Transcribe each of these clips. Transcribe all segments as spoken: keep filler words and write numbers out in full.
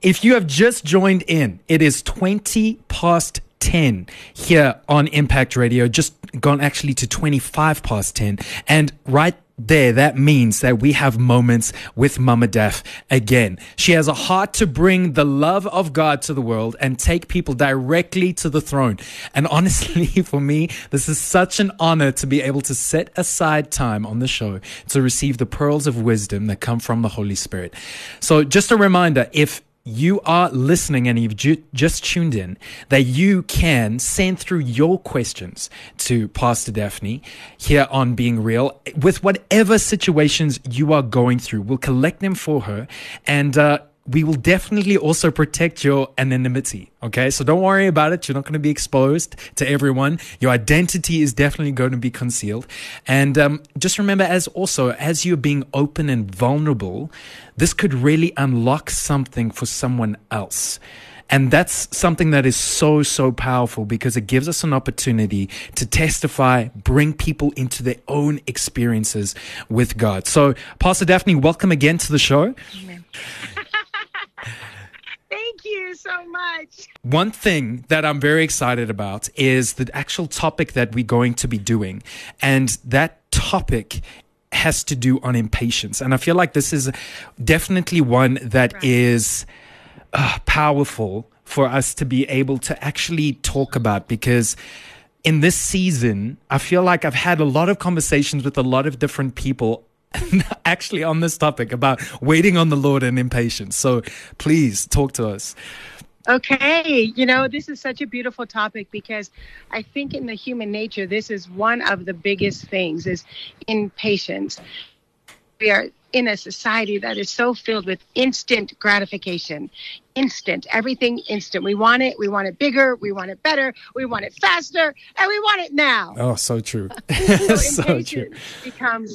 If you have just joined in, it is twenty past ten here on Impact Radio, just gone actually to twenty-five past ten. And right there, that means that we have moments with Mama Daph again. She has a heart to bring the love of God to the world and take people directly to the throne. And honestly, for me, this is such an honor to be able to set aside time on the show to receive the pearls of wisdom that come from the Holy Spirit. So just a reminder, if you are listening and you've ju- just tuned in, that you can send through your questions to Pastor Daphne here on Being Real with whatever situations you are going through. We'll collect them for her, and uh, we will definitely also protect your anonymity. Okay, so don't worry about it. You're not going to be exposed to everyone. Your identity is definitely going to be concealed. And um, just remember, as also, as you're being open and vulnerable, this could really unlock something for someone else. And that's something that is so, so powerful because it gives us an opportunity to testify, bring people into their own experiences with God. So, Pastor Daphne, welcome again to the show. Amen. Thank you so much. One thing that I'm very excited about is the actual topic that we're going to be doing. And that topic has to do on impatience. And I feel like this is definitely one that right. is uh, powerful for us to be able to actually talk about, because in this season, I feel like I've had a lot of conversations with a lot of different people actually on this topic about waiting on the Lord and impatience. So please talk to us. Okay. You know, this is such a beautiful topic because I think in the human nature, this is one of the biggest things is impatience. We are in a society that is so filled with instant gratification. Instant, everything instant. We want it. We want it bigger. We want it better. We want it faster, and we want it now. Oh, so true. so, so impatience true. becomes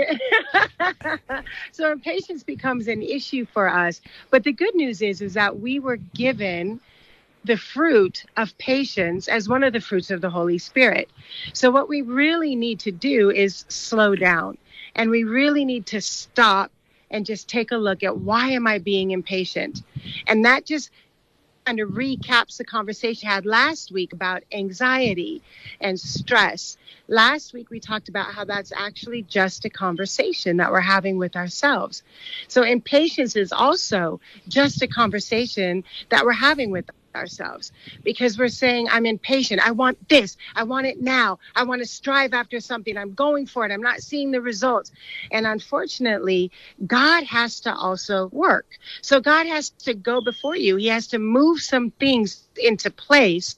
so impatience becomes an issue for us. But the good news is, is that we were given the fruit of patience as one of the fruits of the Holy Spirit. So what we really need to do is slow down, and we really need to stop and just take a look at why am I being impatient? And that just kind of recaps the conversation I had last week about anxiety and stress. Last week, we talked about how that's actually just a conversation that we're having with ourselves. So impatience is also just a conversation that we're having with ourselves, because we're saying, I'm impatient. I want this. I want it now. I want to strive after something. I'm going for it. I'm not seeing the results. And unfortunately, God has to also work. So God has to go before you. He has to move some things into place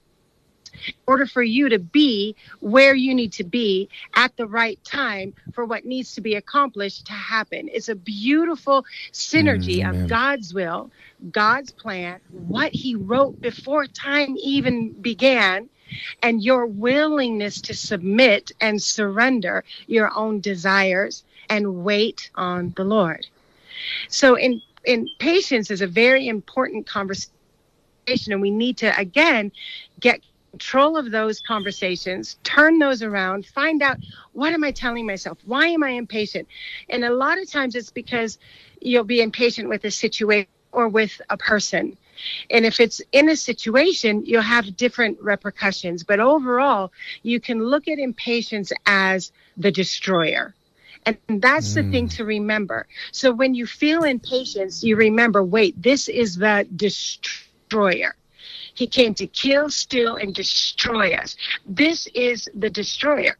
in order for you to be where you need to be at the right time for what needs to be accomplished to happen. It's a beautiful synergy mm, of God's will, God's plan, what he wrote before time even began, and your willingness to submit and surrender your own desires and wait on the Lord. So in, in patience is a very important conversation, and we need to, again, get control of those conversations, turn those around, find out, what am I telling myself? Why am I impatient? And a lot of times it's because you'll be impatient with a situation or with a person. And if it's in a situation, you'll have different repercussions. But overall, you can look at impatience as the destroyer. And that's mm. the thing to remember. So when you feel impatience, you remember, wait, this is the destroyer. He came to kill, steal, and destroy us. This is the destroyer.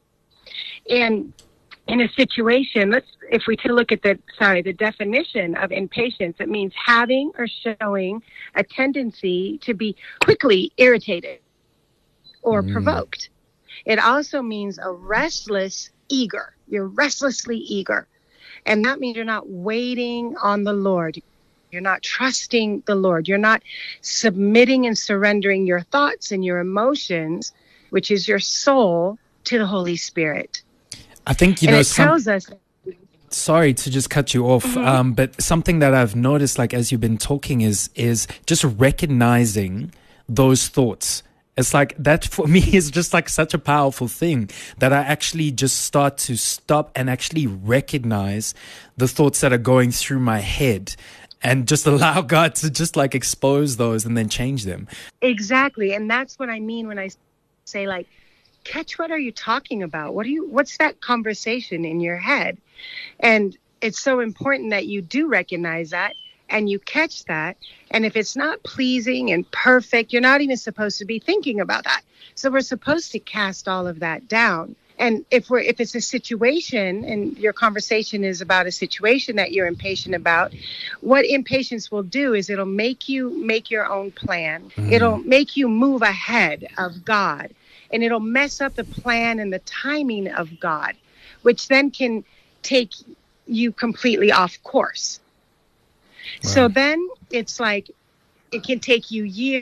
And in a situation, let's, if we take a look at the, sorry, the definition of impatience, it means having or showing a tendency to be quickly irritated or mm. provoked. It also means a restless eager. You're restlessly eager. And that means you're not waiting on the Lord. You're not trusting the Lord. You're not submitting and surrendering your thoughts and your emotions, which is your soul, to the Holy Spirit. I think, you and know, it some, tells us. Sorry to just cut you off, Mm-hmm. um, but something that I've noticed, like as you've been talking, is is just recognizing those thoughts. It's like that for me is just like such a powerful thing that I actually just start to stop and actually recognize the thoughts that are going through my head. and just allow God to just like expose those and then change them. Exactly. And that's what I mean when I say, like, catch what are you talking about? What are you, what's that conversation in your head? And it's so important that you do recognize that and you catch that. And if it's not pleasing and perfect, you're not even supposed to be thinking about that. So we're supposed to cast all of that down. And if we're if it's a situation and your conversation is about a situation that you're impatient about, what impatience will do is it'll make you make your own plan. Mm. It'll make you move ahead of God, and it'll mess up the plan and the timing of God, which then can take you completely off course. Wow. So then it's like it can take you years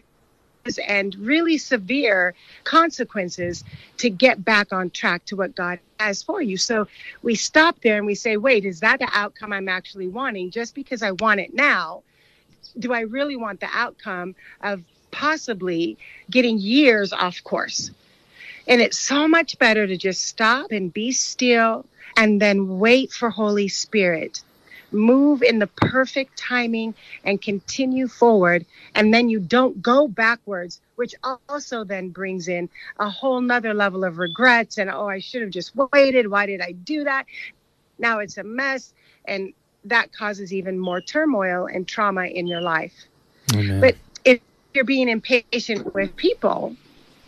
and really severe consequences to get back on track to what God has for you. So we stop there and we say, wait, is that the outcome I'm actually wanting? Just because I want it now, do I really want the outcome of possibly getting years off course? And it's so much better to just stop and be still and then wait for Holy Spirit. Move in the perfect timing and continue forward. And then you don't go backwards, which also then brings in a whole nother level of regrets. And, oh, I should have just waited. Why did I do that? Now it's a mess. And that causes even more turmoil and trauma in your life. Amen. But if you're being impatient with people,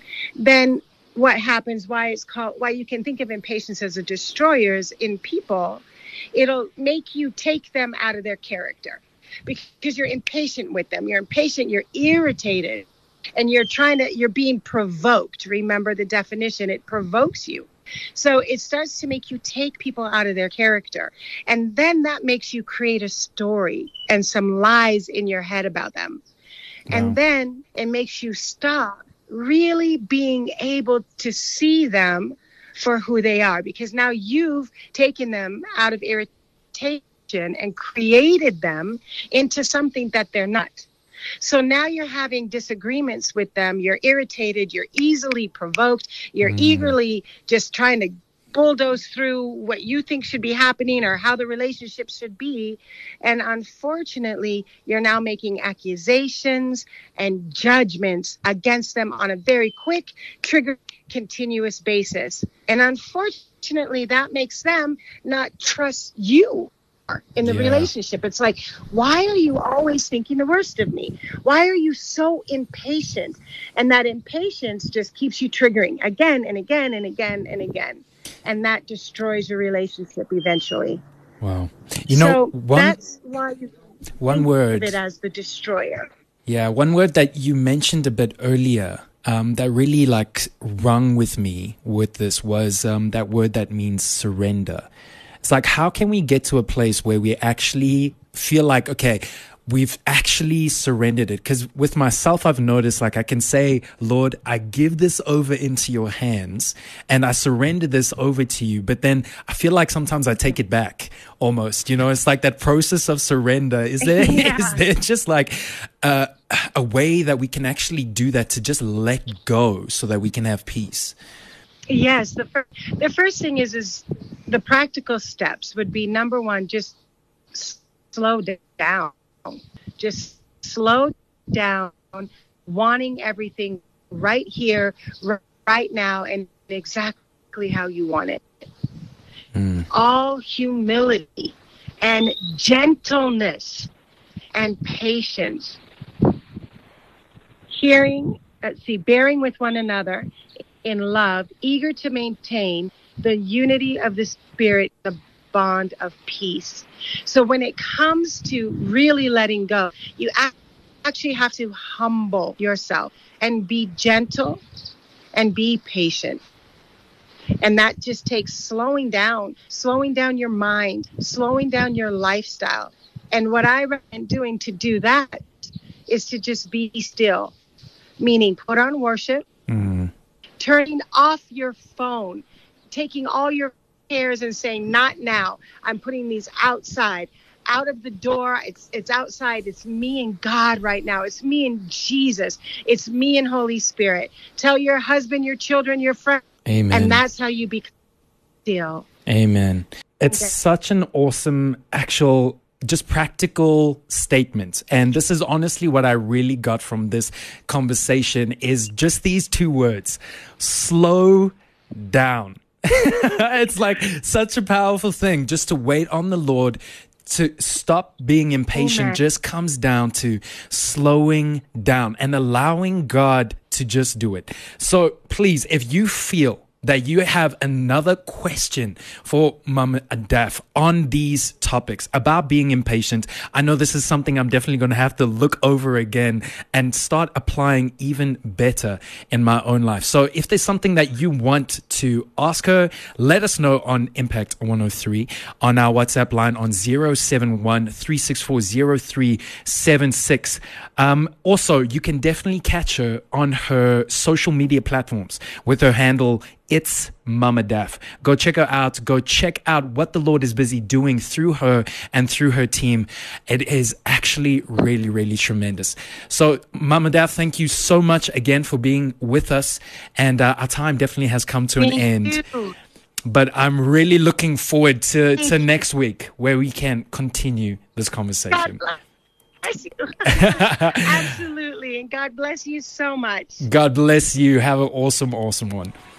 then what happens, why it's called, why you can think of impatience as a destroyer is in people, it'll make you take them out of their character because you're impatient with them. You're impatient, you're irritated, and you're trying to, you're being provoked. Remember the definition, it provokes you. So it starts to make you take people out of their character. And then that makes you create a story and some lies in your head about them. Wow. And then it makes you stop really being able to see them for who they are, because now you've taken them out of irritation and created them into something that they're not. So now you're having disagreements with them. You're irritated. You're easily provoked. You're mm. eagerly just trying to bulldoze through what you think should be happening or how the relationship should be. And unfortunately, you're now making accusations and judgments against them on a very quick, trigger, continuous basis. And unfortunately, that makes them not trust you in the yeah. relationship. It's like, why are you always thinking the worst of me? Why are you so impatient? And that impatience just keeps you triggering again and again and again and again. And that destroys your relationship eventually. Wow. You know, so one, that's why you one think word of it as the destroyer. Yeah, one word that you mentioned a bit earlier um, that really like rung with me with this was um, that word that means surrender. It's like, how can we get to a place where we actually feel like, okay, we've actually surrendered it? Because with myself, I've noticed like I can say, Lord, I give this over into your hands and I surrender this over to you. But then I feel like sometimes I take it back almost, you know, it's like that process of surrender. Is there, yeah. is there just like uh, a way that we can actually do that to just let go so that we can have peace? Yes. The, fir- the first thing is, is the practical steps would be, number one, just s- slow down. Just slow down, wanting everything right here, right now, and exactly how you want it. Mm. All humility and gentleness and patience. Hearing, let's see, bearing with one another in love, eager to maintain the unity of the Spirit, the bond of peace. So when it comes to really letting go, you actually have to humble yourself and be gentle and be patient. And that just takes slowing down, slowing down your mind, slowing down your lifestyle. And what I recommend doing to do that is to just be still, meaning put on worship, mm. turning off your phone, taking all your cares and saying, not now. I'm putting these outside, out of the door. It's it's outside. It's me and God right now. It's me and Jesus. It's me and Holy Spirit. Tell your husband, your children, your friends. Amen. And that's how you become still. Amen. It's okay. Such an awesome actual just practical statements. And this is honestly what I really got from this conversation is just these two words: slow down. It's like such a powerful thing just to wait on the Lord. To stop being impatient Amen. Just comes down to slowing down and allowing God to just do it. So please, if you feel that you have another question for Mama Daph on these topics about being impatient, I know this is something I'm definitely going to have to look over again and start applying even better in my own life. So if there's something that you want to ask her, let us know on Impact one oh three on our WhatsApp line on zero seven one, three six four, zero three seven six. Um, also, you can definitely catch her on her social media platforms with her handle It's Mama Daph. Go check her out. Go check out what the Lord is busy doing through her and through her team. It is actually really, really tremendous. So, Mama Daph, thank you so much again for being with us. And uh, our time definitely has come to an Thank end. you. But I'm really looking forward to, to next week where we can continue this conversation. God bless you. Absolutely. And God bless you so much. God bless you. Have an awesome, awesome one.